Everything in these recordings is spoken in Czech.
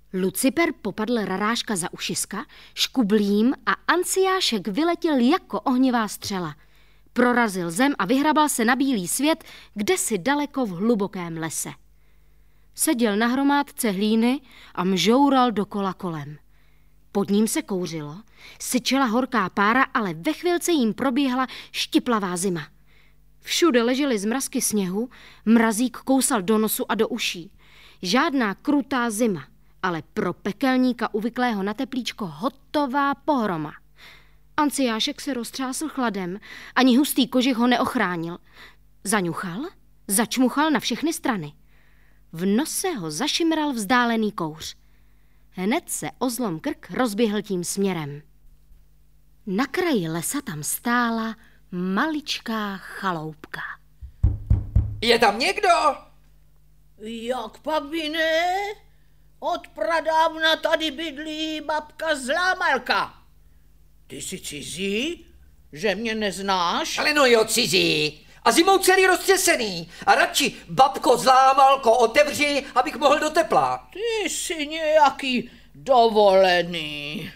Luciper popadl Raráška za ušiska, škublím a Anciášek vyletěl jako ohnivá střela. Prorazil zem a vyhrabal se na bílý svět, kdesi daleko v hlubokém lese. Seděl na hromádce hlíny a mžoural dokola kolem. Pod ním se kouřilo, syčela horká pára, ale ve chvilce jim probíhala štiplavá zima. Všude ležely zmrazky sněhu, mrazík kousal do nosu a do uší. Žádná krutá zima, ale pro pekelníka uvyklého na teplíčko hotová pohroma. Anciášek se roztřásl chladem, ani hustý kožich ho neochránil. Zaňuchal, začmuchal na všechny strany. V nose ho zašimral vzdálený kouř. Hned se o zlom krk rozběhl tím směrem. Na kraji lesa tam stála maličká chaloupka. Je tam někdo? Jak pak by ne? Od pradávna tady bydlí babka Zlámalka. Ty jsi cizí? Že mě neznáš? Ale no jo, cizí. A zimou celý roztřesený. A radši, babko Zlámalko, otevři, abych mohl do tepla. Ty jsi nějaký dovolený.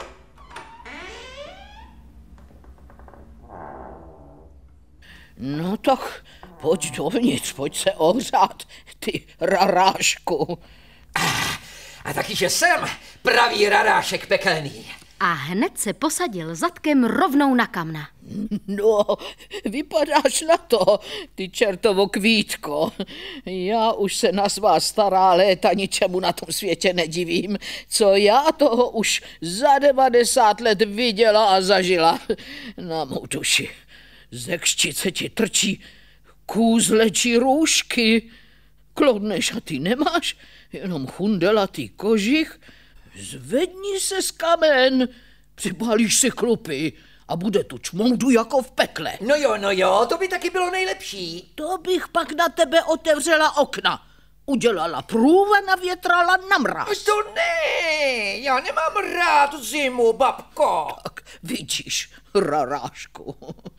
No tak pojď dovnitř, pojď se ohřát, ty Rarášku. A taky, že jsem pravý Rarášek pekelný. A hned se posadil zadkem rovnou na kamna. No, vypadáš na to, ty čertovo kvítko. Já už se na svá stará léta ničemu na tom světě nedivím, co já toho už za 90 let viděla a zažila. Na mou duši, ze křčice ti trčí kůzlečí růžky. Kloudné šaty nemáš, jenom chundelatý kožich. Zvedni se z kamen, připálíš si klupy a bude tu čmoudu jako v pekle. No jo, to by taky bylo nejlepší. To bych pak na tebe otevřela okna. Udělala průvan a větrala na mráz. To ne, já nemám rád zimu, babko. Tak vidíš, Rarášku.